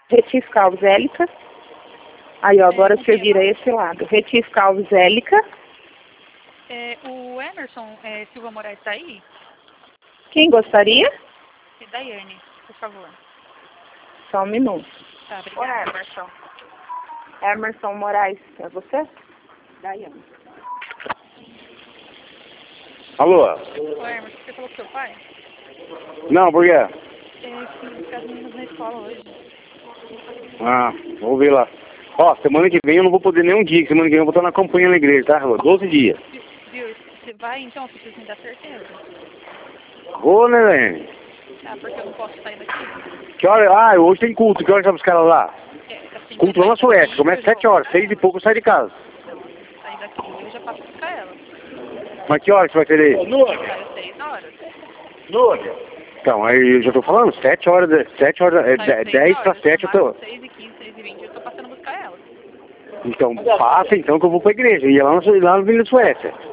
Retife Calves Hélica. Aí, ó, agora você vira esse lado. Retife Calves Hélica. O Emerson Silva Moraes está aí? Quem gostaria? Daiane, por favor. Só um minuto. Tá, Ô, obrigada. Emerson. Emerson Moraes, é você? Daiane. Alô? Ô, Emerson, você falou com seu pai? Não, por quê? Fui buscar as meninas na escola hoje. Ah, vou ver lá. Ó, semana que vem eu não vou poder nem um dia, que semana que vem eu vou estar na campanha na igreja, tá? 12 dias. Viu? Você vai então? Eu preciso me dar certeza. Vou, né, Lene? Tá, porque eu não posso sair daqui. Que hora? Ah, hoje tem culto, que hora estão os caras lá? Assim, Culto lá na Suécia, começa 7 horas, 6 e pouco eu saio de casa. Não, assim que sair daqui, eu já passo a buscar ela. Mas que hora que você vai querer? Sai às 6 horas. Então, aí eu já tô falando, 7 horas, 10 para 7 eu tô... 6h15, 6h20, eu tô passando a buscar ela. Então, passa então que eu vou pra igreja, ia lá na Avenida Suécia.